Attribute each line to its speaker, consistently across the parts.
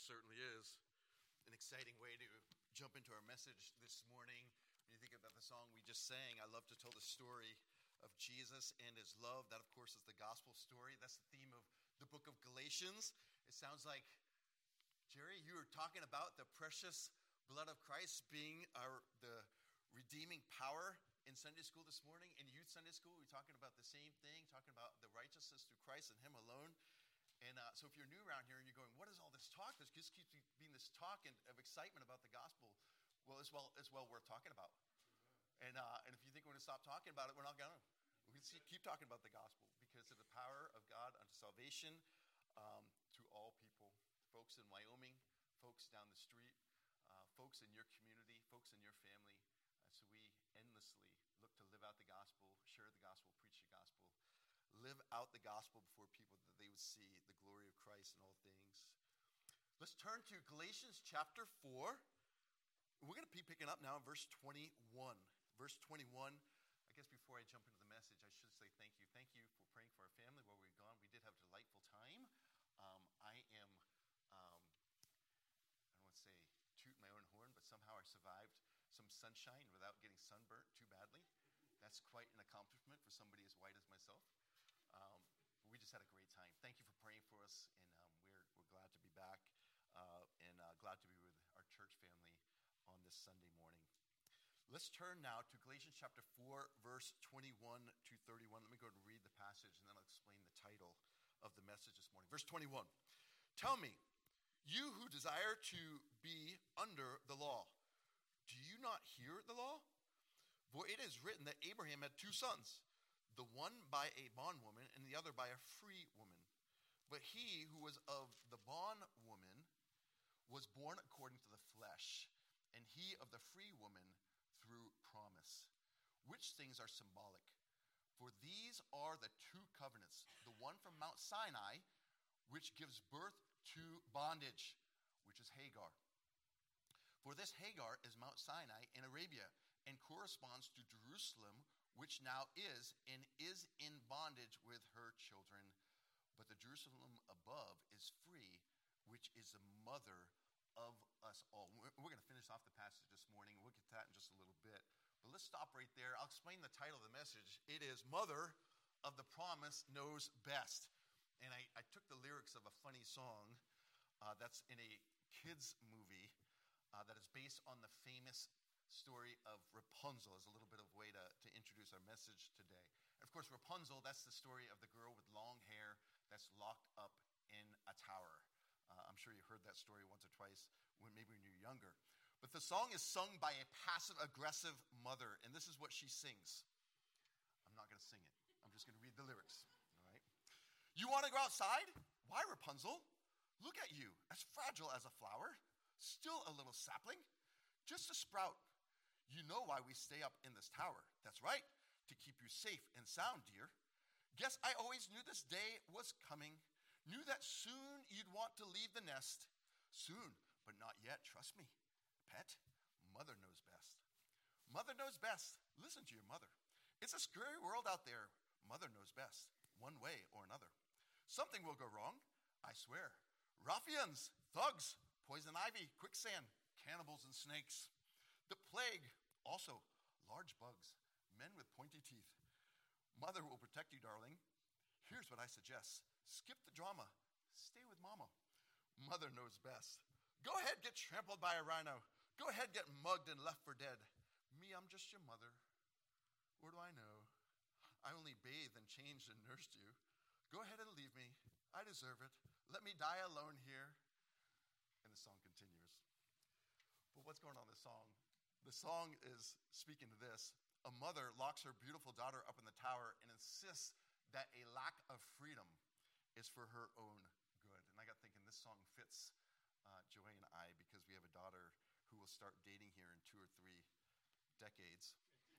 Speaker 1: certainly is. An exciting way to jump into our message this morning. When you think about the song we just sang, I love to tell the story of Jesus and his love. That, of course, is the gospel story. That's the theme of the book of Galatians. It sounds like, Jerry, you were talking about the precious blood of Christ being the redeeming power in Sunday school this morning. In youth Sunday school, we were talking about the same thing, talking about the righteousness through Christ and him alone. And so if you're new around here and you're going, what is all this talk? There just keeps being this talk of excitement about the gospel. Well, it's well worth talking about. And if you think we're going to stop talking about it, we're not going to. We can keep talking about the gospel because of the power of God unto salvation to all people. Folks in Wyoming, folks down the street, folks in your community, folks in your family. So we endlessly look to live out the gospel, share the gospel, preach the gospel. Live out the gospel before people that they would see the glory of Christ in all things. Let's turn to Galatians chapter 4. We're going to be picking up now in verse 21. Verse 21, I guess before I jump into the message, I should say thank you. Thank you for praying for our family while we were gone. We did have a delightful time. I don't want to say toot my own horn, but somehow I survived some sunshine without getting sunburnt too badly. That's quite an accomplishment for somebody as white as myself. We just had a great time. Thank you for praying for us, and we're glad to be back and glad to be with our church family on this Sunday morning. Let's turn now to Galatians chapter 4, verse 21 to 31. Let me go and read the passage, and then I'll explain the title of the message this morning. Verse 21, tell me, you who desire to be under the law, do you not hear the law? For it is written that Abraham had two sons, the one by a bondwoman and the other by a free woman. But he who was of the bondwoman was born according to the flesh, and he of the free woman through promise. Which things are symbolic? For these are the two covenants, the one from Mount Sinai, which gives birth to bondage, which is Hagar. For this Hagar is Mount Sinai in Arabia, and corresponds to Jerusalem, which now is in bondage with her children. But the Jerusalem above is free, which is the mother of us all. We're going to finish off the passage this morning. We'll get to that in just a little bit. But let's stop right there. I'll explain the title of the message. It is Mother of the Promise Knows Best. And I took the lyrics of a funny song that's in a kids movie that is based on the famous story of Rapunzel as a little bit of way to introduce our message today. And of course, Rapunzel, that's the story of the girl with long hair that's locked up in a tower. I'm sure you heard that story once or twice when you were younger. But the song is sung by a passive-aggressive mother, and this is what she sings. I'm not going to sing it. I'm just going to read the lyrics. All right. You want to go outside? Why, Rapunzel? Look at you, as fragile as a flower, still a little sapling, just a sprout. You know why we stay up in this tower. That's right, to keep you safe and sound, dear. Guess I always knew this day was coming. Knew that soon you'd want to leave the nest. Soon, but not yet, trust me. Pet, mother knows best. Mother knows best. Listen to your mother. It's a scary world out there. Mother knows best, one way or another. Something will go wrong, I swear. Ruffians, thugs, poison ivy, quicksand, cannibals and snakes. The plague, also large bugs, men with pointy teeth. Mother will protect you, darling. Here's what I suggest. Skip the drama. Stay with mama. Mother knows best. Go ahead, get trampled by a rhino. Go ahead, get mugged and left for dead. Me, I'm just your mother. What do I know? I only bathed and changed and nursed you. Go ahead and leave me. I deserve it. Let me die alone here. And the song continues. But what's going on in the song? The song is speaking to this. A mother locks her beautiful daughter up in the tower and insists that a lack of freedom is for her own good. And I got thinking this song fits Joey and I because we have a daughter who will start dating here in 2 or 3 decades.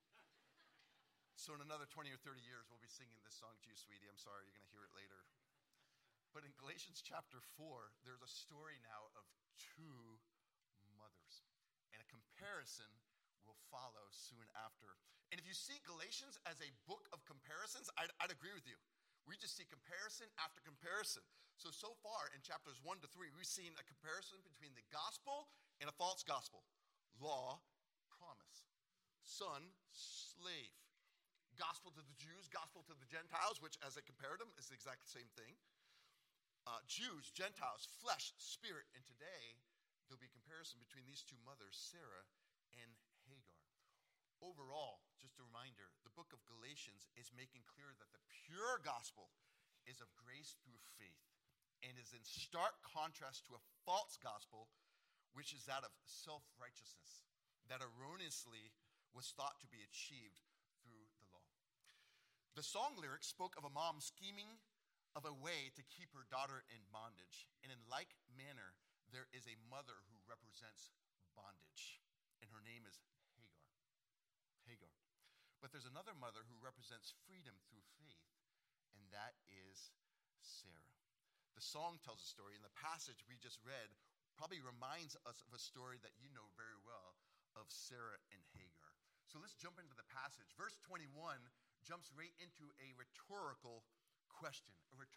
Speaker 1: So in another 20 or 30 years, we'll be singing this song to you, sweetie. I'm sorry, you're going to hear it later. But in Galatians chapter 4, there's a story now of two mothers. And a comparison will follow soon after. And if you see Galatians as a book of comparisons, I'd agree with you. We just see comparison after comparison. So far in chapters 1 to 3, we've seen a comparison between the gospel and a false gospel. Law, promise. Son, slave. Gospel to the Jews, gospel to the Gentiles, which as I compared them is the exact same thing. Jews, Gentiles, flesh, spirit. And today, there'll be a comparison between these two mothers, Sarah and Hagar. Overall, just a reminder, the book of Galatians is making clear that the pure gospel is of grace through faith and is in stark contrast to a false gospel, which is that of self-righteousness, that erroneously was thought to be achieved through the law. The song lyrics spoke of a mom scheming of a way to keep her daughter in bondage. And in like manner, there is a mother who represents bondage, and her name is Hagar. But there's another mother who represents freedom through faith, and that is Sarah. The song tells a story, and the passage we just read probably reminds us of a story that you know very well of Sarah and Hagar. So let's jump into the passage. Verse 21 jumps right into a rhetorical question.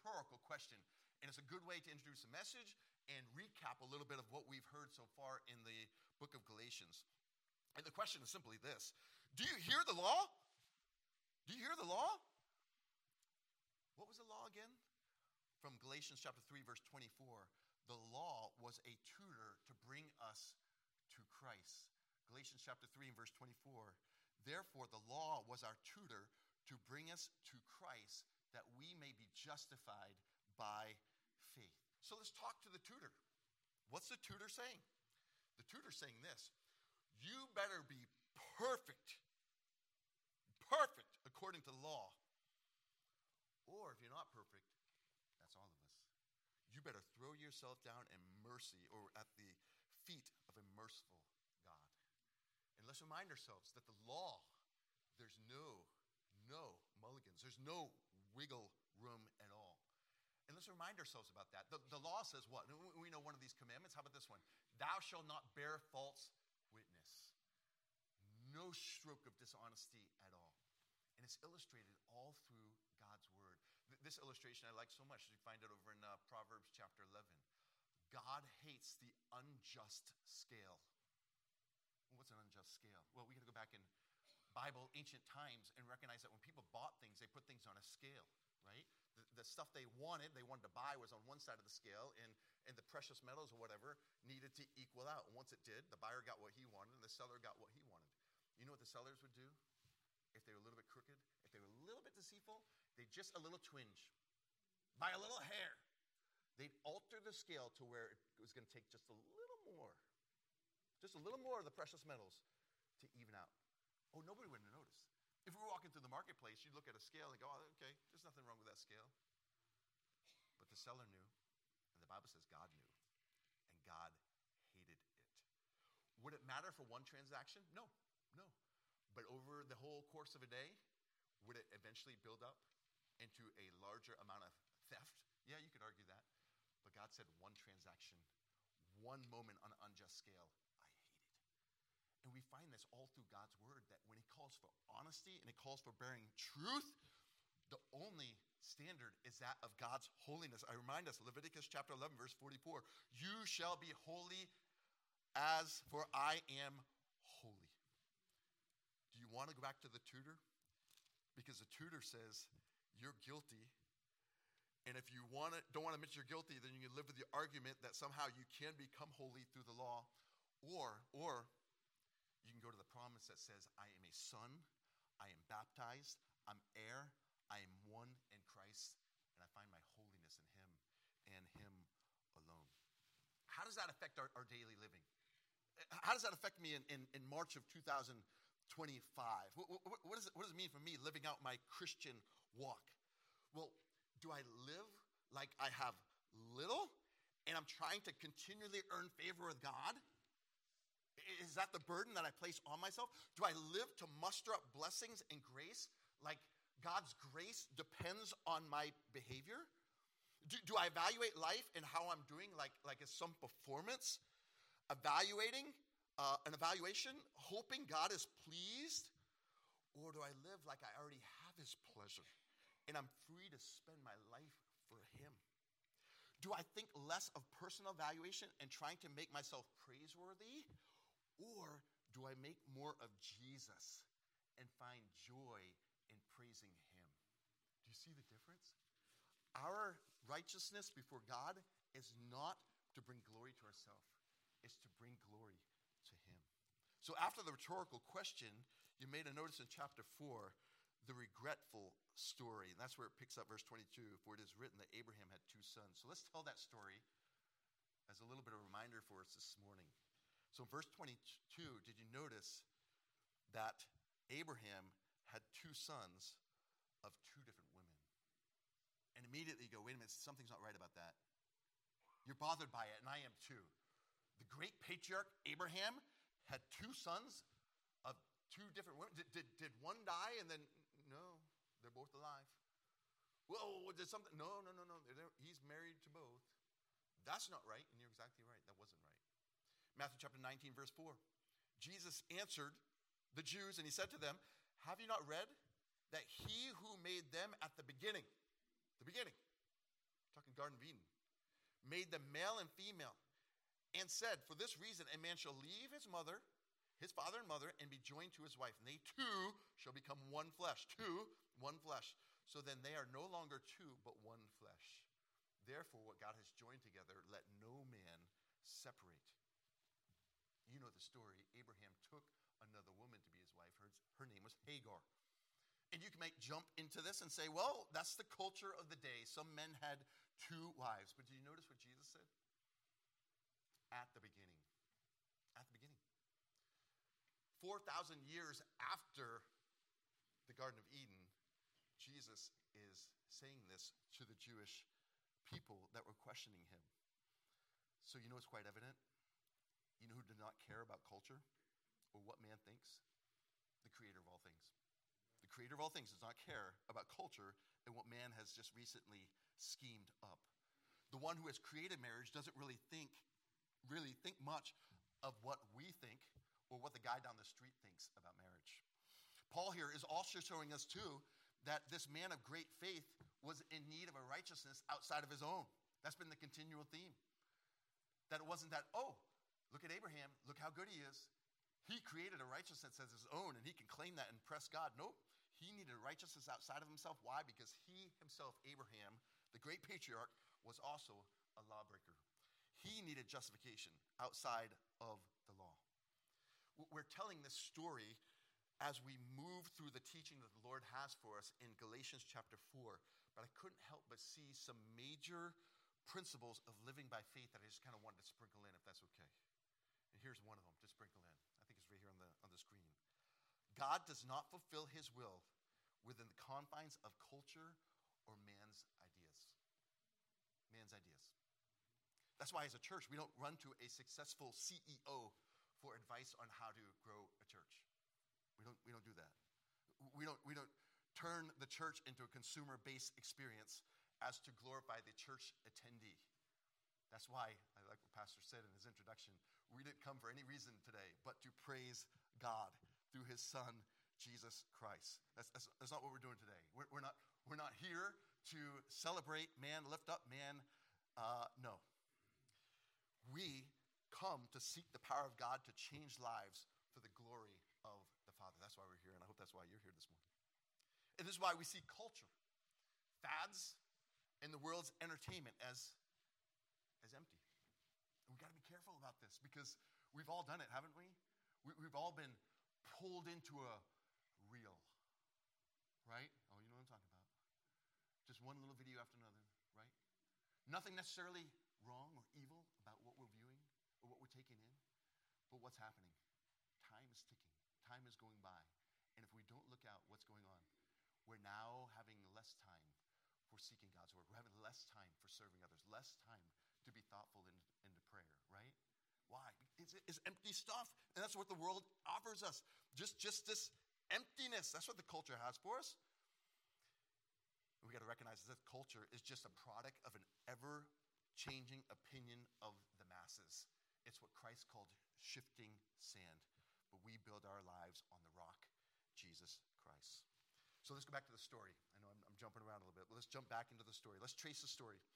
Speaker 1: And it's a good way to introduce the message and recap a little bit of what we've heard so far in the book of Galatians. And the question is simply this: do you hear the law? Do you hear the law? What was the law again? From Galatians chapter 3, verse 24, the law was a tutor to bring us to Christ. Galatians chapter 3 and verse 24, therefore the law was our tutor to bring us to Christ, that we may be justified by faith. So let's talk to the tutor. What's the tutor saying? The tutor's saying this: you better be perfect according to the law. Or if you're not perfect, that's all of us. You better throw yourself down in mercy or at the feet of a merciful God. And let's remind ourselves that the law, there's no mulligans. There's no wiggle room at all. And let's remind ourselves about that. The law says what? We know one of these commandments. How about this one? Thou shalt not bear false witness. No stroke of dishonesty at all. And it's illustrated all through God's word. This illustration I like so much. You find it over in Proverbs chapter 11. God hates the unjust scale. Well, what's an unjust scale? Well, we got to go back in Bible, ancient times, and recognize that when people bought things, they put things on a scale, right? The stuff they wanted to buy was on one side of the scale, and the precious metals or whatever needed to equal out. And once it did, the buyer got what he wanted, and the seller got what he wanted. You know what the sellers would do? If they were a little bit crooked, if they were a little bit deceitful, they'd just a little twinge. By a little hair. They'd alter the scale to where it was going to take just a little more of the precious metals to even out. Oh, nobody would have noticed. If we were walking through the marketplace, you'd look at a scale and go, oh, okay, there's nothing wrong with that scale. But the seller knew, and the Bible says God knew, and God hated it. Would it matter for one transaction? No. But over the whole course of a day, would it eventually build up into a larger amount of theft? Yeah, you could argue that. But God said one transaction, one moment on an unjust scale, I hate it. And we find this all through God's word, that when he calls for honesty and he calls for bearing truth, the only standard is that of God's holiness. I remind us, Leviticus chapter 11, verse 44, you shall be holy as for I am holy. Do you want to go back to the tutor? Because the tutor says, you're guilty. And if you don't want to admit you're guilty, then you can live with the argument that somehow you can become holy through the law. Or you can go to the promise that says, I am a son, I am baptized, I'm heir, I am one in Christ, and I find my holiness in him and him alone. How does that affect our daily living? How does that affect me in March of 2025? What does it mean for me living out my Christian walk? Well, do I live like I have little and I'm trying to continually earn favor with God? Is that the burden that I place on myself? Do I live to muster up blessings and grace like God's grace depends on my behavior? Do I evaluate life and how I'm doing like as some performance? Evaluating an evaluation, hoping God is pleased? Or do I live like I already have his pleasure and I'm free to spend my life for him? Do I think less of personal valuation and trying to make myself praiseworthy? Or do I make more of Jesus and find joy in praising him? Do you see the difference? Our righteousness before God is not to bring glory to ourselves. It's to bring glory to him. So after the rhetorical question, you may have noticed in chapter 4, the regretful story. And that's where it picks up verse 22. For it is written that Abraham had 2 sons. So let's tell that story as a little bit of a reminder for us this morning. So in verse 22, did you notice that Abraham had 2 sons of 2 different women? And immediately you go, wait a minute, something's not right about that. You're bothered by it, and I am too. The great patriarch Abraham had 2 sons of 2 different women. Did one die and then, no, they're both alive. Well, did something, no. He's married to both. That's not right, and you're exactly right. That wasn't right. Matthew chapter 19, verse 4. Jesus answered the Jews, and he said to them, have you not read that he who made them at the beginning, talking Garden of Eden, made them male and female, and said, for this reason, a man shall leave his father and mother, and be joined to his wife, and they two shall become one flesh. One flesh. So then they are no longer 2, but one flesh. Therefore, what God has joined together, let no man separate. You know the story. Abraham took another woman to be his wife. Her name was Hagar. And you might jump into this and say, well, that's the culture of the day. Some men had 2 wives. But do you notice what Jesus said? At the beginning. 4,000 years after the Garden of Eden, Jesus is saying this to the Jewish people that were questioning him. So you know it's quite evident? You know who did not care about culture or what man thinks? The creator of all things. The creator of all things does not care about culture and what man has just recently schemed up. The one who has created marriage doesn't really think much of what we think or what the guy down the street thinks about marriage. Paul here is also showing us too that this man of great faith was in need of a righteousness outside of his own. That's been the continual theme. That it wasn't that, oh, look at Abraham, look how good he is. He created a righteousness as his own, and he can claim that and impress God. Nope. He needed a righteousness outside of himself. Why? Because he himself, Abraham, the great patriarch, was also a lawbreaker. He needed justification outside of the law. We're telling this story as we move through the teaching that the Lord has for us in Galatians chapter 4. But I couldn't help but see some major principles of living by faith that I just kind of wanted to sprinkle in, if that's okay. And here's one of them to sprinkle in. I think it's right here on the screen. God does not fulfill his will within the confines of culture or man's ideas. That's why as a church, we don't run to a successful CEO for advice on how to grow a church. We don't do that. We don't turn the church into a consumer-based experience as to glorify the church attendee. That's why, I like what Pastor said in his introduction, we didn't come for any reason today but to praise God through his Son, Jesus Christ. That's not what we're doing today. We're not here to celebrate man, lift up man. No. We come to seek the power of God to change lives for the glory of the Father. That's why we're here, and I hope that's why you're here this morning. And this is why we see culture, fads, and the world's entertainment as empty. And we've got to be careful about this because we've all done it, haven't we? We've all been pulled into a reel, right? Oh, you know what I'm talking about. Just one little video after another, right? Nothing necessarily wrong or evil about what we're viewing or what we're taking in, but what's happening? Time is ticking. Time is going by. And if we don't look out what's going on, we're now having less time for seeking God's word. We're having less time for serving others, less time to be thoughtful into prayer, right? Why? It's empty stuff. And that's what the world offers us. Just this emptiness. That's what the culture has for us. And we got to recognize that culture is just a product of an ever-changing opinion of the masses. It's what Christ called shifting sand. But we build our lives on the rock, Jesus Christ. So let's go back to the story. I know I'm jumping around a little bit, but let's jump back into the story. Let's trace the story.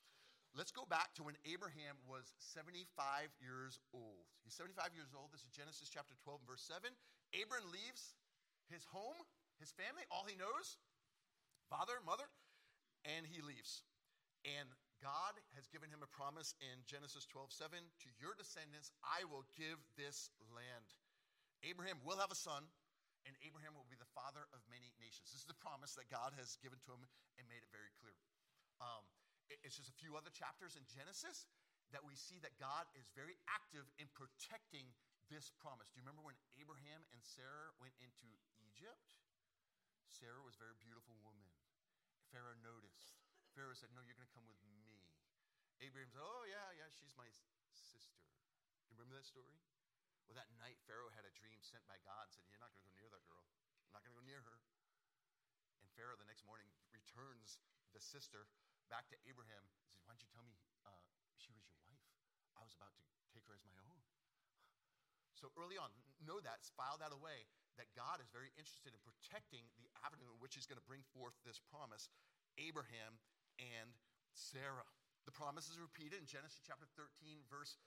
Speaker 1: let's go back to when Abraham was 75 years old. He's 75 years old. This is Genesis chapter 12, verse 7. Abraham leaves his home, his family, all he knows, father, mother, and he leaves. And God has given him a promise in Genesis 12:7, to your descendants I will give this land. Abraham will have a son, and Abraham will be the father of many nations. This is the promise that God has given to him and made it very clear. It's just a few other chapters in Genesis that we see that God is very active in protecting this promise. Do you remember when Abraham and Sarah went into Egypt? Sarah was a very beautiful woman. Pharaoh noticed. Pharaoh said, no, you're going to come with me. Abraham said, oh, yeah, she's my sister. Do you remember that story? Well, that night, Pharaoh had a dream sent by God and said, you're not going to go near that girl. I'm not going to go near her. And Pharaoh the next morning returns the sister back to Abraham and says, why don't you tell me she was your wife? I was about to take her as my own. So early on, know that, file that away, that God is very interested in protecting the avenue in which he's going to bring forth this promise, Abraham and Sarah. The promise is repeated in Genesis chapter 13, verse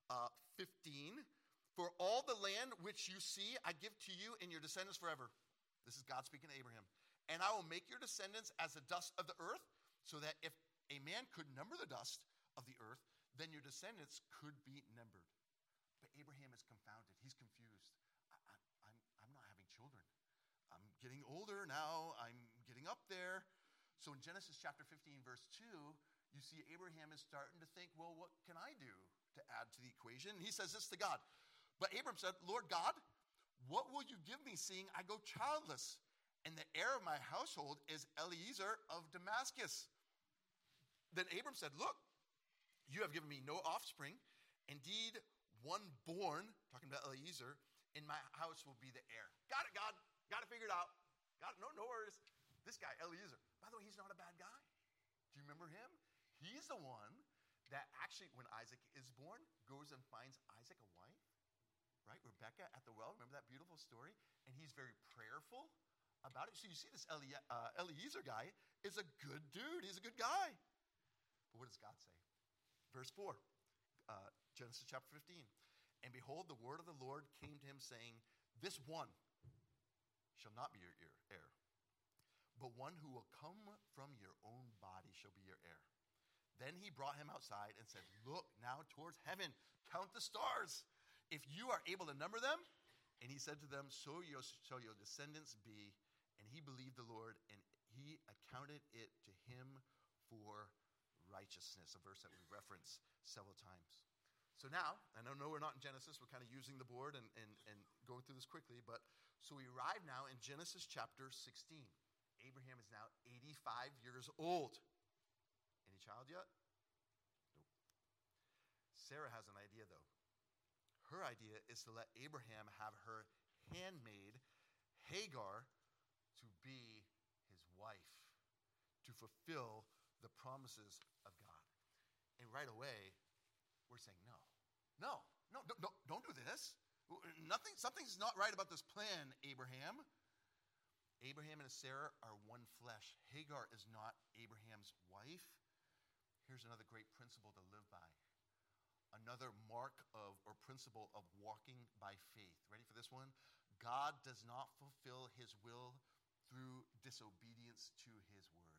Speaker 1: 15. For all the land which you see, I give to you and your descendants forever. This is God speaking to Abraham. And I will make your descendants as the dust of the earth, so that if a man could number the dust of the earth, then your descendants could be numbered. But Abraham is confounded. He's confused. I'm not having children. I'm getting older now. I'm getting up there. So in Genesis chapter 15, verse 2, you see Abraham is starting to think, well, what can I do to add to the equation? And he says this to God. But Abraham said, Lord God, what will you give me, seeing I go childless? And the heir of my household is Eliezer of Damascus. Then Abram said, look, you have given me no offspring. Indeed, one born, talking about Eliezer, in my house will be the heir. Got it, God. Got it figured out. Got it. No worries. This guy, Eliezer. By the way, he's not a bad guy. Do you remember him? He's the one that actually, when Isaac is born, goes and finds Isaac a wife. Right? Rebecca at the well. Remember that beautiful story? And he's very prayerful about it. So you see this Eliezer guy is a good dude. He's a good guy. But what does God say? Verse 4, Genesis chapter 15. And behold, the word of the Lord came to him, saying, this one shall not be your heir, but one who will come from your own body shall be your heir. Then he brought him outside and said, look now towards heaven, count the stars, if you are able to number them. And he said to them, so shall your descendants be. And he believed the Lord, and he accounted it to him for righteousness, a verse that we reference several times. So now, I know we're not in Genesis, we're kind of using the board and going through this quickly, but so we arrive now in Genesis chapter 16. Abraham is now 85 years old. Any child yet? Nope. Sarah has an idea, though. Her idea is to let Abraham have her handmaid, Hagar, to be his wife, to fulfill the promises of God. And right away, we're saying, no, don't do this. Something's not right about this plan, Abraham. Abraham and Sarah are one flesh. Hagar is not Abraham's wife. Here's another great principle to live by. Another mark of or principle of walking by faith. Ready for this one? God does not fulfill his will through disobedience to his word.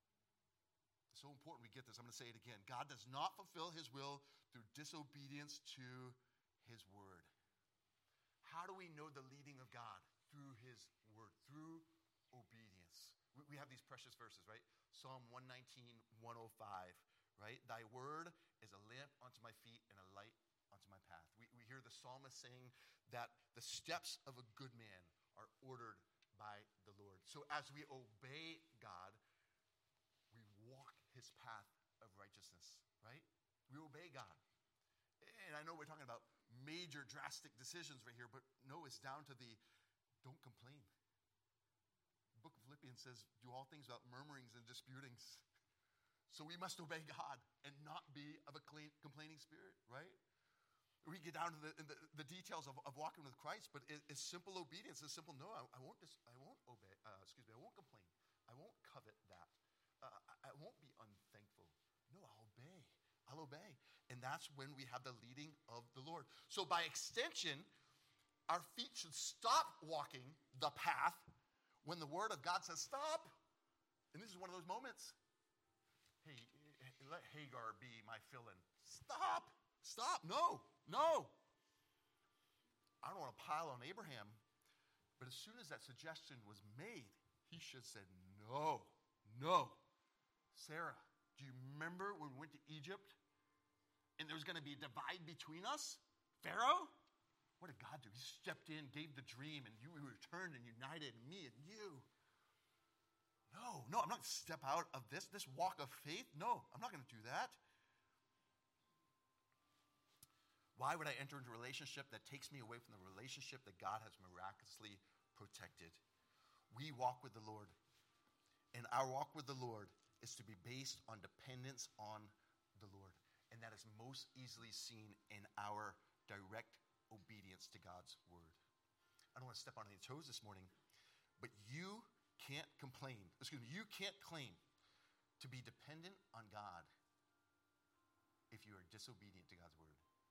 Speaker 1: It's so important we get this. I'm going to say it again. God does not fulfill his will through disobedience to his word. How do we know the leading of God? Through his word, through obedience. We have these precious verses, right? Psalm 119, 105, right? Thy word is a lamp unto my feet and a light unto my path. We hear the psalmist saying that the steps of a good man are ordered by the Lord. So as we obey God, we walk his path of righteousness, right? We obey God. And I know we're talking about major drastic decisions right here, but no, it's down to the don't complain. The book of Philippians says, do all things without murmurings and disputings. So we must obey God and not be of a complaining spirit, right? We get down to the details of walking with Christ, but it's simple obedience. It's simple, no, I won't obey, I won't complain. I won't covet that. I won't be unthankful. No, I'll obey. I'll obey. And that's when we have the leading of the Lord. So by extension, our feet should stop walking the path when the word of God says stop. And this is one of those moments. Hey, let Hagar be my fill-in. Stop. Stop. No. I don't want to pile on Abraham. But as soon as that suggestion was made, he should have said, no. Sarah, do you remember when we went to Egypt and there was going to be a divide between us? Pharaoh? What did God do? He stepped in, gave the dream, and we returned and united, me and you. No, I'm not going to step out of this walk of faith. No, I'm not going to do that. Why would I enter into a relationship that takes me away from the relationship that God has miraculously protected? We walk with the Lord. And our walk with the Lord is to be based on dependence on the Lord. And that is most easily seen in our direct obedience to God's word. I don't want to step on any toes this morning, but you can't you can't claim to be dependent on God if you are disobedient to God's word.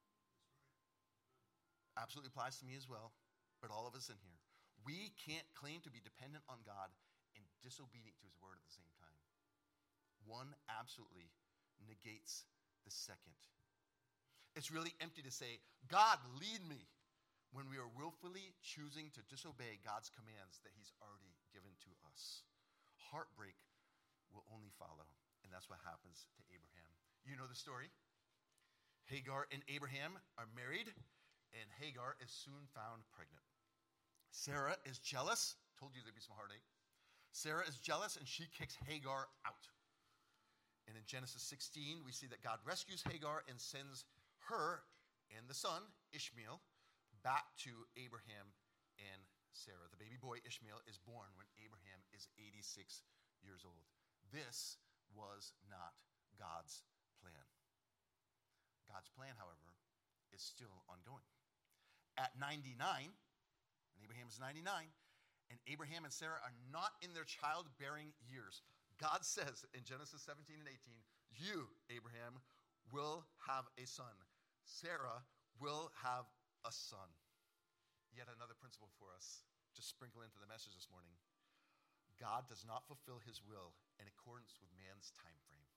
Speaker 1: Absolutely applies to me as well, but all of us in here. We can't claim to be dependent on God and disobedient to his word at the same time. One absolutely negates the second. It's really empty to say, God, lead me, when we are willfully choosing to disobey God's commands that he's already given to us. Heartbreak will only follow, and that's what happens to Abraham. You know the story. Hagar and Abraham are married, and Hagar is soon found pregnant. Sarah is jealous. Told you there'd be some heartache. Sarah is jealous, and she kicks Hagar out. And in Genesis 16, we see that God rescues Hagar and sends her and the son, Ishmael, back to Abraham and Sarah. The baby boy Ishmael is born when Abraham is 86 years old. This was not God's plan. God's plan, however, is still ongoing. At 99, and Abraham is 99, and Abraham and Sarah are not in their childbearing years, God says in Genesis 17 and 18, you, Abraham, will have a son. Sarah will have a son. Yet another principle for us, just sprinkle into the message this morning. God does not fulfill his will in accordance with man's time frame.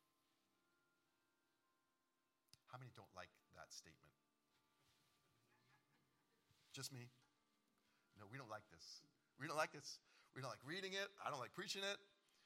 Speaker 1: How many don't like that statement? Just me? No, we don't like this. We don't like this. We don't like reading it. I don't like preaching it.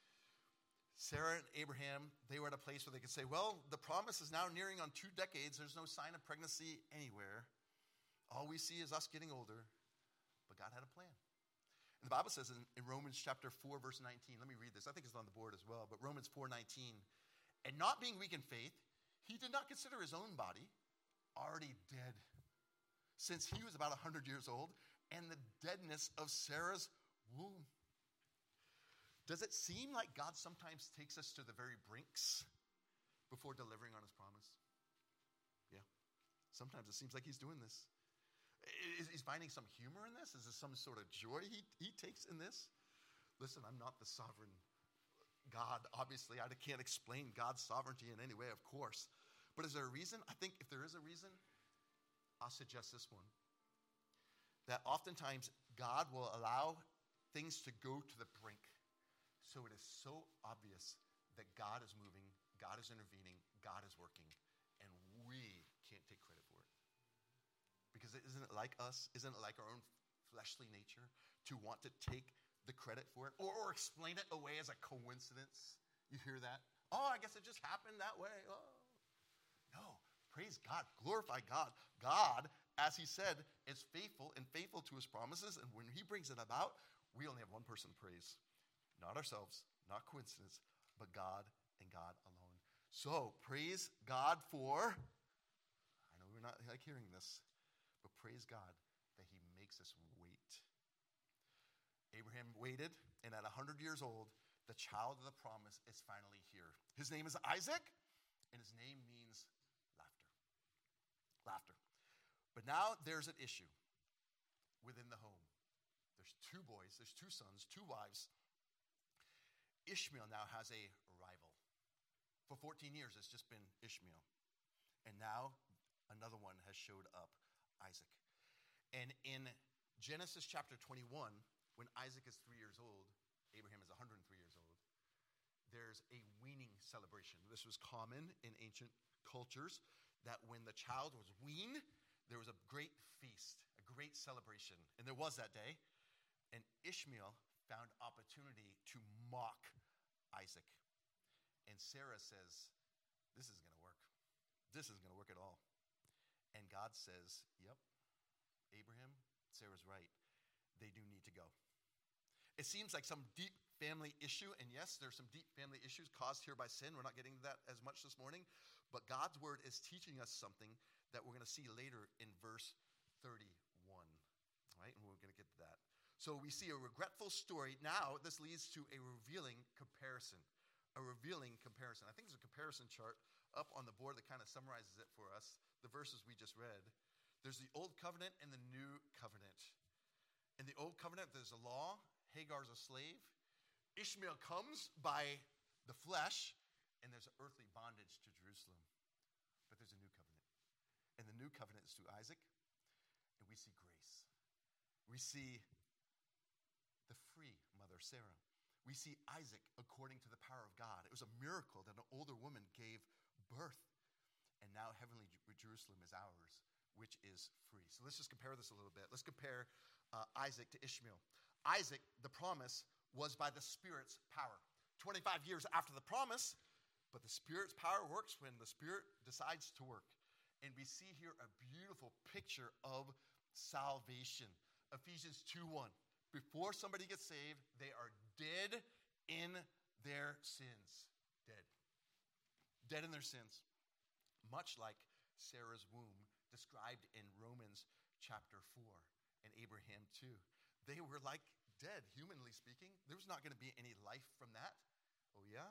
Speaker 1: Sarah and Abraham, they were at a place where they could say, well, the promise is now nearing on 2 decades. There's no sign of pregnancy anywhere. All we see is us getting older. But God had a plan. And the Bible says in Romans chapter 4, verse 19, let me read this. I think it's on the board as well. But Romans 4:19, and not being weak in faith, he did not consider his own body already dead, since he was about 100 years old, and the deadness of Sarah's womb. Does it seem like God sometimes takes us to the very brinks before delivering on his promise? Yeah. Sometimes it seems like he's doing this. He's finding some humor in this? Is there some sort of joy he takes in this? Listen, I'm not the sovereign God. Obviously, I can't explain God's sovereignty in any way, of course. But is there a reason? I think if there is a reason, I'll suggest this one. That oftentimes God will allow things to go to the brink. So it is so obvious that God is moving, God is intervening, God is working, and we can't take credit for it. Because isn't it like us? Isn't it like our own fleshly nature to want to take the credit for it or explain it away as a coincidence? You hear that? Oh, I guess it just happened that way. Oh. No, praise God, glorify God. God, as he said, is faithful and faithful to his promises, and when he brings it about, we only have one person to praise. Not ourselves, not coincidence, but God and God alone. So, praise God for, I know we're not like hearing this, but praise God that he makes us wait. Abraham waited, and at 100 years old, the child of the promise is finally here. His name is Isaac, and his name means laughter. Laughter. But now there's an issue within the home. There's 2 boys, there's 2 sons, 2 wives. Ishmael now has a rival. For 14 years, it's just been Ishmael. And now another one has showed up, Isaac. And in Genesis chapter 21, when Isaac is 3 years old, Abraham is 103 years old, there's a weaning celebration. This was common in ancient cultures, that when the child was weaned, there was a great feast, a great celebration. And there was that day. And Ishmael found opportunity to mock Isaac. And Sarah says, this isn't going to work. This isn't going to work at all. And God says, yep, Abraham, Sarah's right. They do need to go. It seems like some deep family issue, and yes, there's some deep family issues caused here by sin. We're not getting to that as much this morning, but God's word is teaching us something that we're going to see later in verse 31, right? And we're going to get to that. So we see a regretful story. Now, this leads to a revealing comparison. A revealing comparison. I think there's a comparison chart up on the board that kind of summarizes it for us, the verses we just read. There's the Old Covenant and the New Covenant. In the Old Covenant, there's a law. Hagar's a slave. Ishmael comes by the flesh, and there's an earthly bondage to Jerusalem. But there's a new covenant. And the new covenant is through Isaac, and we see grace. We see the free mother, Sarah. We see Isaac according to the power of God. It was a miracle that an older woman gave birth. And now heavenly Jerusalem is ours, which is free. So let's just compare this a little bit. Let's compare Isaac to Ishmael. Isaac, the promise, was by the Spirit's power. 25 years after the promise, but the Spirit's power works when the Spirit decides to work. And we see here a beautiful picture of salvation. Ephesians 2:1. Before somebody gets saved, they are dead in their sins. Dead. Dead in their sins. Much like Sarah's womb described in Romans chapter 4 and Abraham too. They were like dead, humanly speaking. There was not going to be any life from that. Oh yeah?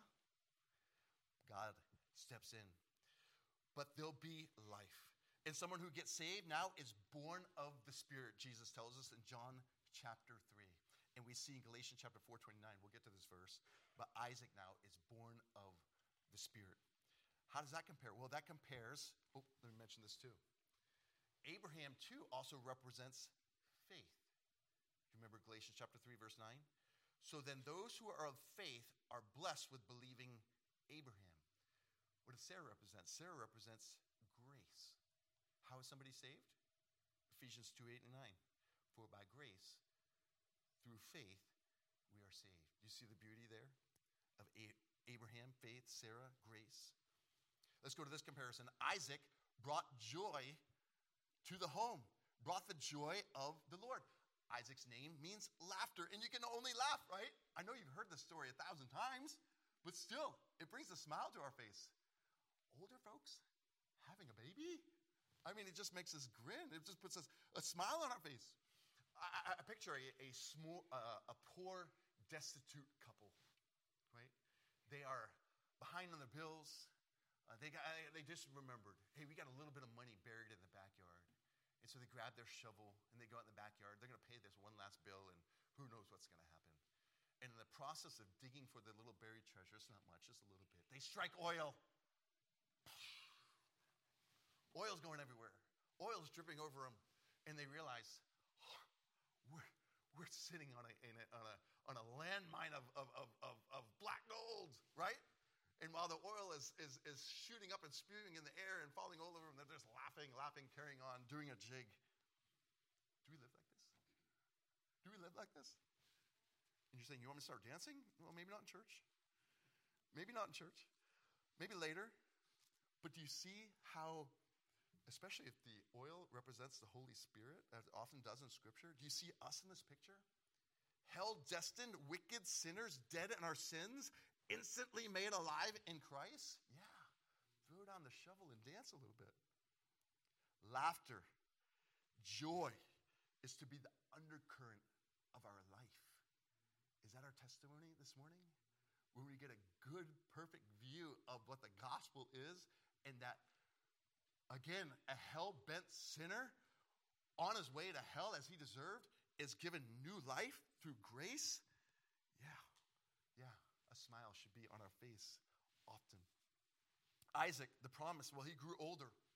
Speaker 1: God steps in. But there'll be life. And someone who gets saved now is born of the Spirit, Jesus tells us in John chapter 3. And we see in Galatians chapter 4:29, we'll get to this verse, but Isaac now is born of the Spirit. How does that compare? Well, that compares, let me mention this too. Abraham too also represents faith. Do you remember Galatians chapter 3, verse 9? So then those who are of faith are blessed with believing Abraham. What does Sarah represent? Sarah represents grace. How is somebody saved? Ephesians 2:8 and 9. For by grace, through faith, we are saved. Do you see the beauty there of Abraham, faith, Sarah, grace? Let's go to this comparison. Isaac brought joy to the home, brought the joy of the Lord. Isaac's name means laughter, and you can only laugh, right? I know you've heard this story 1,000 times, but still, it brings a smile to our face. Older folks having a baby? I mean, it just makes us grin. It just puts us a smile on our face. I picture a poor, destitute couple, right? They are behind on their bills. They just remembered, hey, we got a little bit of money buried in the backyard. And so they grab their shovel and they go out in the backyard. They're going to pay this one last bill, and who knows what's going to happen. And in the process of digging for their little buried treasure, it's not much, just a little bit, they strike oil. Oil's going everywhere. Oil's dripping over them. And they realize, we're sitting on a landmine of black gold, right? And while the oil is shooting up and spewing in the air and falling all over them, they're just laughing, carrying on, doing a jig. Do we live like this? Do we live like this? And you're saying, you want me to start dancing? Well, maybe not in church. Maybe not in church. Maybe later. But do you see how, especially if the oil represents the Holy Spirit, as it often does in Scripture, do you see us in this picture? Hell-destined, wicked sinners, dead in our sins, instantly made alive in Christ? Yeah. Throw down the shovel and dance a little bit. Laughter, joy is to be the undercurrent of our life. Is that our testimony this morning? Where we get a good, perfect view of what the gospel is, and that, again, a hell-bent sinner on his way to hell as he deserved is given new life through grace? Yeah. A smile should be on our face often. Isaac, the promise, well, he grew older.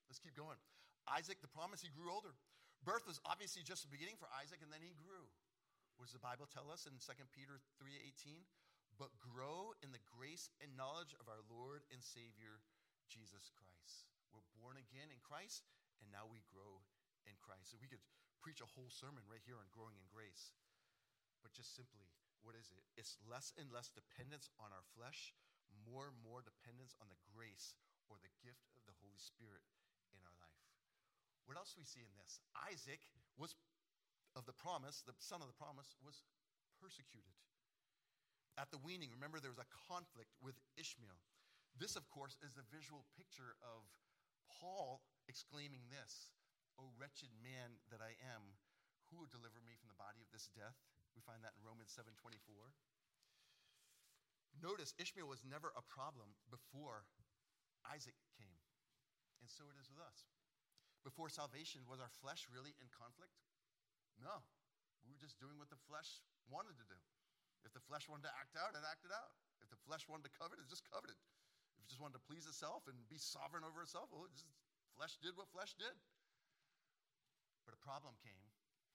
Speaker 1: Let's keep going. Isaac, the promise, he grew older. Birth was obviously just the beginning for Isaac, and then he grew. What does the Bible tell us in 2 Peter 3:18? But grow in the grace and knowledge of our Lord and Savior, Jesus Christ. We're born again in Christ, and now we grow in Christ. And we could preach a whole sermon right here on growing in grace. But just simply, what is it? It's less and less dependence on our flesh, more and more dependence on the grace or the gift of the Holy Spirit in our life. What else do we see in this? Isaac was of the promise, the son of the promise, was persecuted. At the weaning, remember there was a conflict with Ishmael. This, of course, is the visual picture of Paul exclaiming this, "O wretched man that I am, who will deliver me from the body of this death?" We find that in Romans 7:24. Notice, Ishmael was never a problem before Isaac came. And so it is with us. Before salvation, was our flesh really in conflict? No. We were just doing what the flesh wanted to do. If the flesh wanted to act out, it acted out. If the flesh wanted to covet, it just coveted. If it just wanted to please itself and be sovereign over itself, well, flesh did what flesh did. But a problem came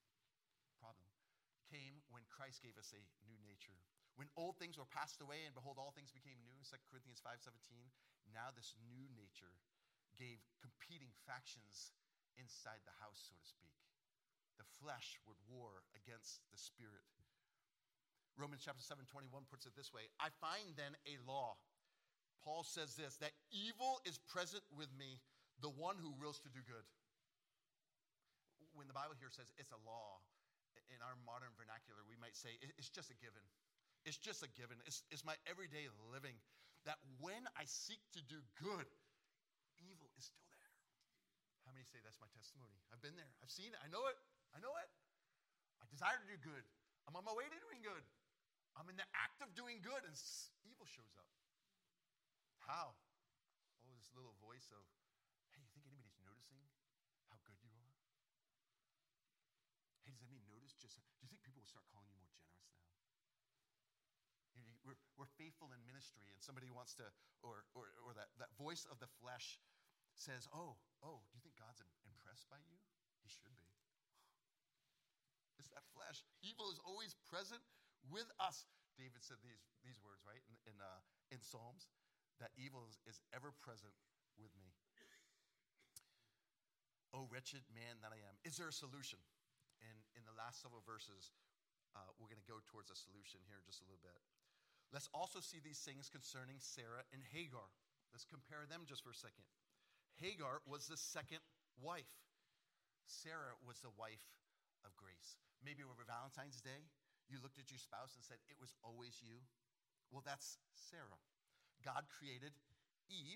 Speaker 1: when Christ gave us a new nature. When old things were passed away and behold, all things became new, 2 Corinthians 5:17, now this new nature gave competing factions inside the house, so to speak. The flesh would war against the spirit. Romans chapter 7:21 puts it this way, I find then a law. Paul says this, that evil is present with me, the one who wills to do good. When the Bible here says it's a law, in our modern vernacular, we might say it's just a given. It's just a given. It's my everyday living that when I seek to do good, evil is still there. How many say that's my testimony? I've been there. I've seen it. I know it. I desire to do good. I'm on my way to doing good. I'm in the act of doing good, and evil shows up. How? Oh, this little voice of, hey, you think anybody's noticing how good you are? Hey, does anybody notice do you think people will start calling you more generous now? We're faithful in ministry, and somebody wants to, or that voice of the flesh says, oh, do you think God's impressed by you? He should be. It's that flesh. Evil is always present with us. David said these words, right, in Psalms, that evil is ever present with me. Oh, wretched man that I am. Is there a solution? And in the last several verses, we're going to go towards a solution here in just a little bit. Let's also see these things concerning Sarah and Hagar. Let's compare them just for a second. Hagar was the second wife. Sarah was the wife of grace. Maybe over Valentine's Day, you looked at your spouse and said, it was always you. Well, that's Sarah. God created Eve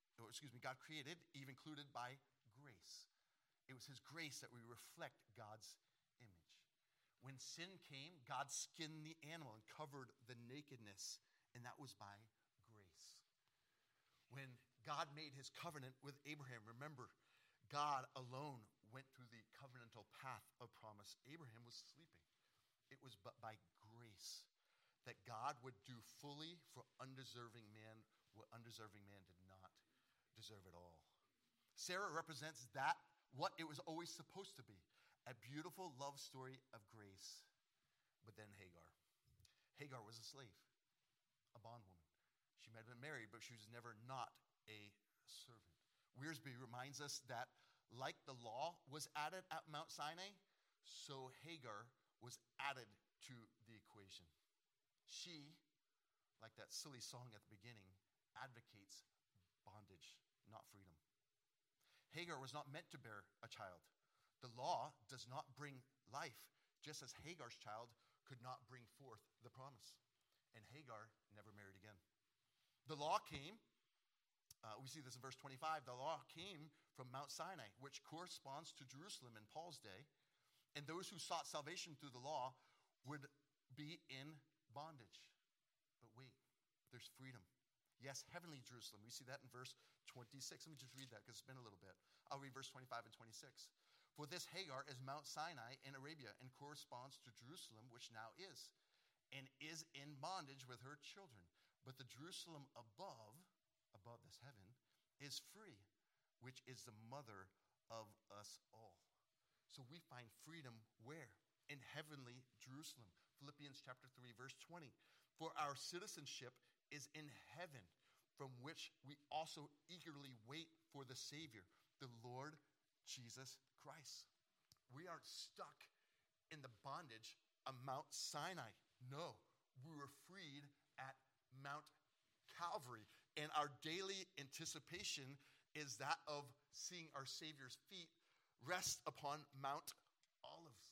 Speaker 1: included by grace. It was his grace that we reflect God's image. When sin came, God skinned the animal and covered the nakedness, and that was by grace. When God made his covenant with Abraham, remember, God alone went through the covenantal path of promise. Abraham was sleeping. It was but by grace that God would do fully for undeserving man what undeserving man did not deserve at all. Sarah represents what it was always supposed to be, a beautiful love story of grace. But then Hagar. Hagar was a slave, a bondwoman. She might have been married, but she was never not a servant. Wiersbe reminds us that like the law was added at Mount Sinai, so Hagar was added to the equation. She, like that silly song at the beginning, advocates bondage, not freedom. Hagar was not meant to bear a child. The law does not bring life, just as Hagar's child could not bring forth the promise. And Hagar never married again. The law came, we see this in verse 25, the law came from Mount Sinai, which corresponds to Jerusalem in Paul's day. And those who sought salvation through the law would be in bondage. But wait, there's freedom. Yes, heavenly Jerusalem. We see that in verse 26. Let me just read that because it's been a little bit. I'll read verse 25 and 26. For this Hagar is Mount Sinai in Arabia and corresponds to Jerusalem, which now is, and is in bondage with her children. But the Jerusalem above this heaven, is free, which is the mother of us all. So we find freedom where? In heavenly Jerusalem. Philippians chapter 3, verse 20. For our citizenship is in heaven, from which we also eagerly wait for the Savior, the Lord Jesus Christ. We aren't stuck in the bondage of Mount Sinai. No, we were freed at Mount Calvary. And our daily anticipation is that of seeing our Savior's feet rest upon Mount Olives.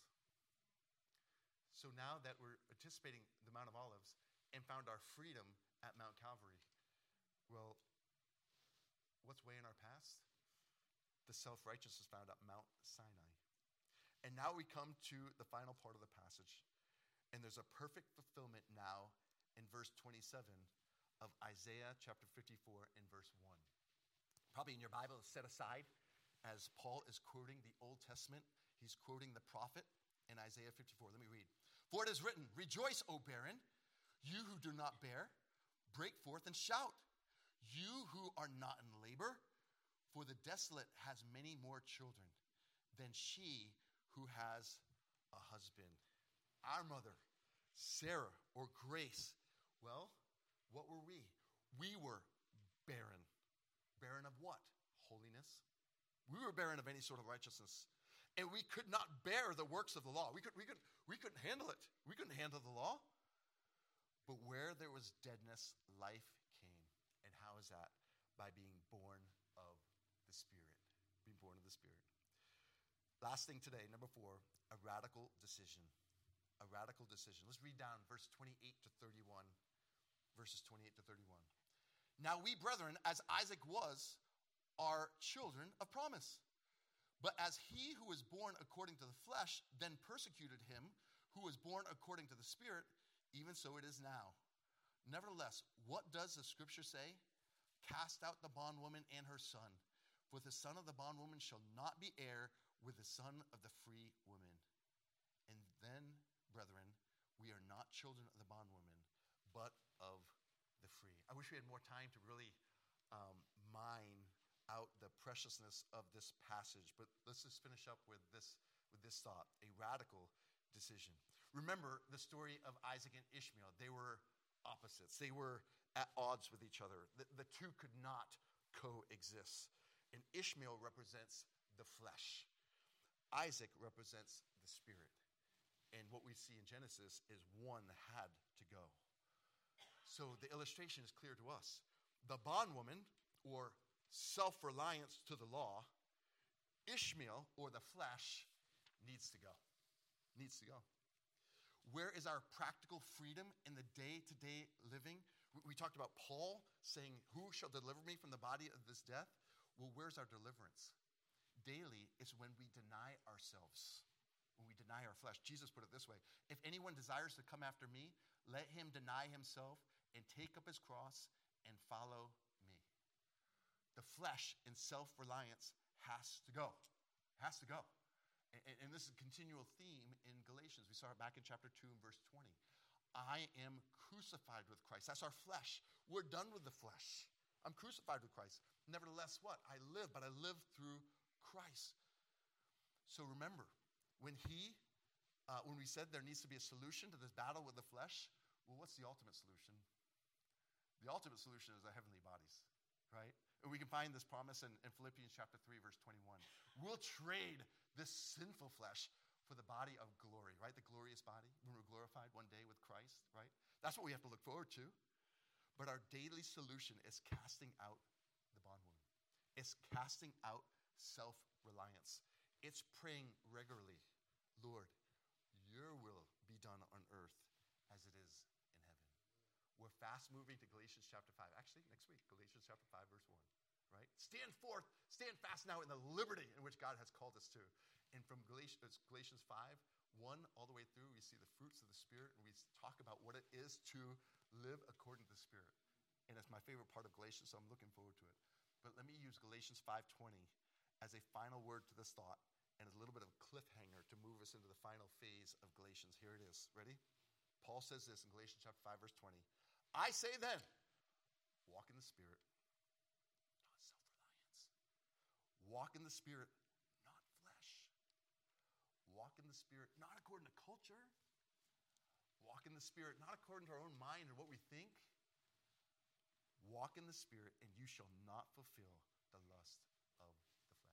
Speaker 1: So now that we're anticipating the Mount of Olives and found our freedom at Mount Calvary, well, what's way in our past? The self-righteousness found at Mount Sinai. And now we come to the final part of the passage. And there's a perfect fulfillment now in verse 27 of Isaiah chapter 54 and verse 1. Probably in your Bible is set aside as Paul is quoting the Old Testament. He's quoting the prophet in Isaiah 54. Let me read. For it is written, rejoice, O barren, you who do not bear, break forth and shout, you who are not in labor, for the desolate has many more children than she who has a husband. Our mother, Sarah, or Grace, well, what were we? We were barren. Barren of what? Holiness. We were barren of any sort of righteousness. And we could not bear the works of the law. We couldn't handle it. We couldn't handle the law. But where there was deadness, life came. And how is that? By being born of the Spirit. Being born of the Spirit. Last thing today, number 4, a radical decision. A radical decision. Let's read down verse 28 to 31. Verses 28 to 31. Now we, brethren, as Isaac was, are children of promise. But as he who was born according to the flesh then persecuted him who was born according to the Spirit, even so it is now. Nevertheless, what does the scripture say? Cast out the bondwoman and her son, for the son of the bondwoman shall not be heir with the son of the free woman. And then, brethren, we are not children of the bondwoman, but of the free. I wish we had more time to really mine out the preciousness of this passage, but let's just finish up with this thought, a radical decision. Remember the story of Isaac and Ishmael. They were opposites. They were at odds with each other. The two could not coexist. And Ishmael represents the flesh. Isaac represents the spirit. And what we see in Genesis is one had to go. So the illustration is clear to us. The bondwoman, or self-reliance to the law, Ishmael, or the flesh, needs to go. Needs to go. Where is our practical freedom in the day-to-day living? We talked about Paul saying, who shall deliver me from the body of this death? Well, where's our deliverance? Daily is when we deny ourselves. When we deny our flesh. Jesus put it this way. If anyone desires to come after me, let him deny himself and take up his cross and follow me. The flesh in self-reliance has to go. Has to go. And this is a continual theme in Galatians. We saw it back in chapter 2 and verse 20. I am crucified with Christ. That's our flesh. We're done with the flesh. I'm crucified with Christ. Nevertheless, what? I live, but I live through Christ. So remember, when we said there needs to be a solution to this battle with the flesh, well, what's the ultimate solution? The ultimate solution is our heavenly bodies, right? And we can find this promise in Philippians chapter 3, verse 21. We'll trade this sinful flesh for the body of glory, right? The glorious body, when we're glorified one day with Christ, right? That's what we have to look forward to. But our daily solution is casting out the bondwoman. It's casting out self-reliance. It's praying regularly, Lord, your will be done on earth as it is in heaven. We're fast moving to Galatians chapter 5. Actually, next week, Galatians chapter 5, verse 1. Right? Stand fast now in the liberty in which God has called us to. And from Galatians 5, 1 all the way through, we see the fruits of the Spirit, and we talk about what it is to live according to the Spirit. And it's my favorite part of Galatians, so I'm looking forward to it. But let me use Galatians 5:20 as a final word to this thought and a little bit of a cliffhanger to move us into the final phase of Galatians. Here it is. Ready? Paul says this in Galatians chapter 5, verse 20. I say then, walk in the Spirit, not self-reliance. Walk in the Spirit, not flesh. Walk in the Spirit, not according to culture. Walk in the Spirit, not according to our own mind or what we think. Walk in the Spirit, and you shall not fulfill the lust of the flesh.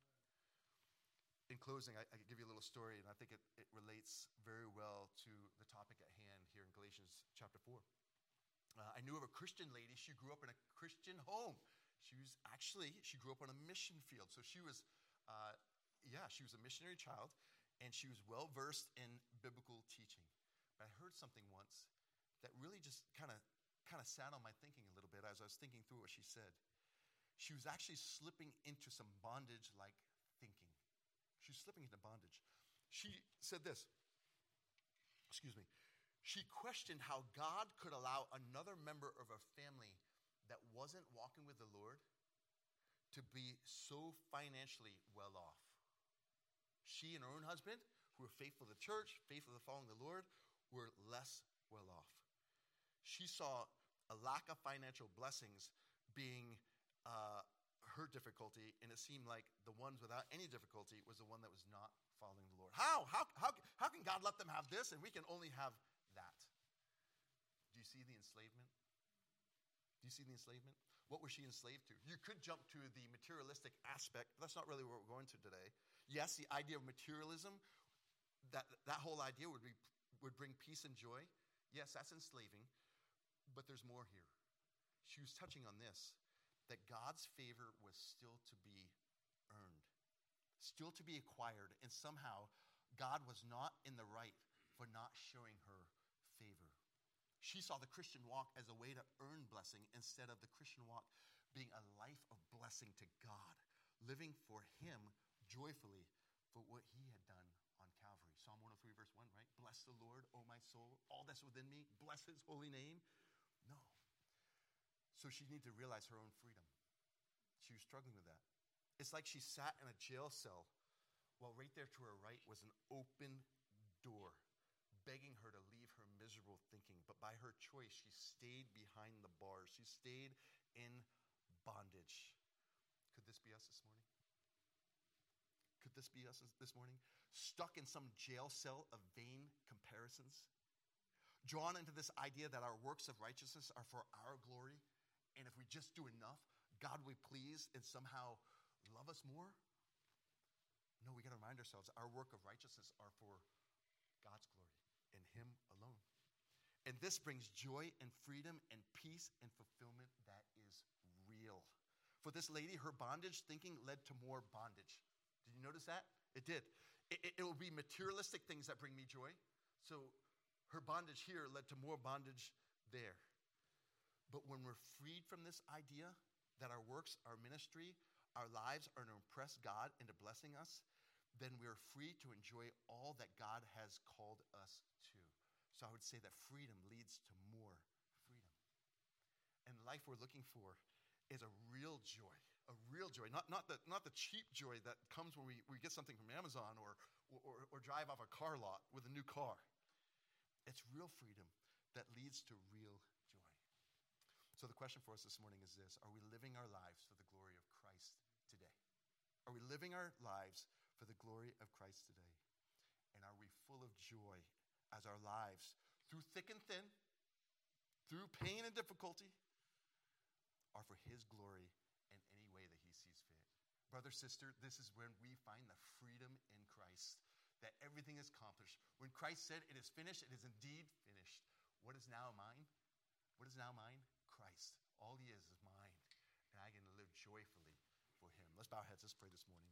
Speaker 1: In closing, I could give you a little story, and I think it relates very well to the topic at hand here in Galatians chapter 4. I knew of a Christian lady. She grew up in a Christian home. She grew up on a mission field. So she was a missionary child, and she was well-versed in biblical teaching. But I heard something once that really just kind of sat on my thinking a little bit as I was thinking through what she said. She was actually slipping into some bondage-like thinking. She was slipping into bondage. She said this, she questioned how God could allow another member of a family that wasn't walking with the Lord to be so financially well off. She and her own husband, who were faithful to church, faithful to following the Lord, were less well off. She saw a lack of financial blessings being her difficulty, and it seemed like the ones without any difficulty was the one that was not following the Lord. How can God let them have this and we can only have that? Do you see the enslavement? What was she enslaved to? You could jump to the materialistic aspect, but that's not really what we're going to today. Yes, the idea of materialism, that whole idea would bring peace and joy. Yes, that's enslaving, but there's more here. She was touching on this, that God's favor was still to be earned, still to be acquired, and somehow God was not in the right for not showing her favor. She saw the Christian walk as a way to earn blessing instead of the Christian walk being a life of blessing to God, living for Him joyfully for what He had done on Calvary. Psalm 103 verse 1, right? Bless the Lord, O my soul, all that's within me, bless His holy name. No. So she needed to realize her own freedom. She was struggling with that. It's like she sat in a jail cell while right there to her right was an open door, begging her to leave her miserable thinking. But by her choice, she stayed behind the bars. She stayed in bondage. Could this be us this morning? Could this be us this morning? Stuck in some jail cell of vain comparisons? Drawn into this idea that our works of righteousness are for our glory, and if we just do enough, God will be pleased and somehow love us more? No, we got to remind ourselves our work of righteousness are for God's glory and Him alone. And this brings joy and freedom and peace and fulfillment that is real. For this lady, her bondage thinking led to more bondage. Did you notice that? It did. It will be materialistic things that bring me joy. So her bondage here led to more bondage there. But when we're freed from this idea that our works, our ministry, our lives are to impress God into blessing us, then we're free to enjoy all that God has called us to. So I would say that freedom leads to more freedom. And the life we're looking for is a real joy. A real joy, not the cheap joy that comes when we get something from Amazon or drive off a car lot with a new car. It's real freedom that leads to real joy. So the question for us this morning is this: are we living our lives for the glory of Christ today? Are we living our lives for the glory of Christ today? And are we full of joy as our lives, through thick and thin, through pain and difficulty, are for His glory in any way that He sees fit? Brother, sister, this is when we find the freedom in Christ, that everything is accomplished. When Christ said, "It is finished," it is indeed finished. What is now mine? What is now mine? Christ. All He is mine. And I can live joyfully for Him. Let's bow our heads. Let's pray this morning.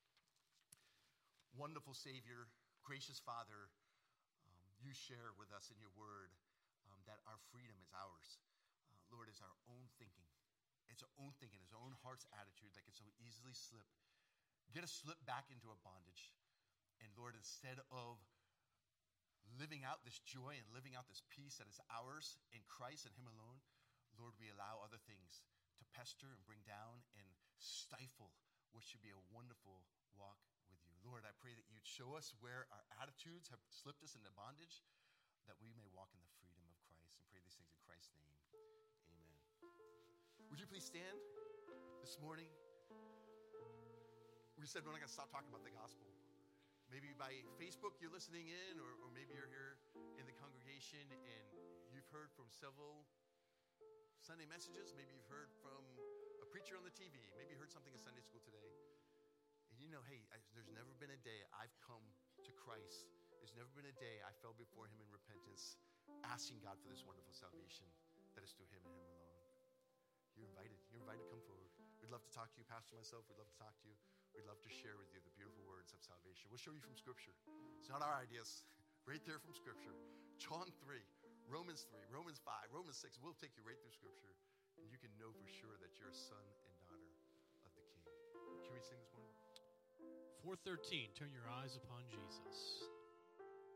Speaker 1: Wonderful Savior, gracious Father, you share with us in your word that our freedom is ours. Lord, is our own thinking. It's our own thinking, it's our own heart's attitude that can so easily get us slip back into a bondage. And Lord, instead of living out this joy and living out this peace that is ours in Christ and Him alone, Lord, we allow other things to pester and bring down and stifle what should be a wonderful walk with you. Lord, I pray that you'd show us where our attitudes have slipped us into bondage, that we may walk in the freedom of Christ, and pray these things in Christ's name. Amen. Would you please stand this morning? we said we're not going to stop talking about the gospel. Maybe by Facebook you're listening in, or maybe you're here in the congregation and you've heard from several Sunday messages. Maybe you've heard from a preacher on the TV. Maybe you heard something in Sunday school today. And you know, hey, there's never been a day I've come to Christ. There's never been a day I fell before him in repentance, asking God for this wonderful salvation that is through him and him alone. You're invited. You're invited to come forward. We'd love to talk to you, Pastor, myself. We'd love to talk to you. We'd love to share with you the beautiful words of salvation. We'll show you from Scripture. It's not our ideas. Right there from Scripture. John 3, Romans 3, Romans 5, Romans 6. We'll take you right through Scripture, and you can know for sure that you're a son and daughter of the King. Can we sing this morning?
Speaker 2: 4:13, turn your eyes upon Jesus.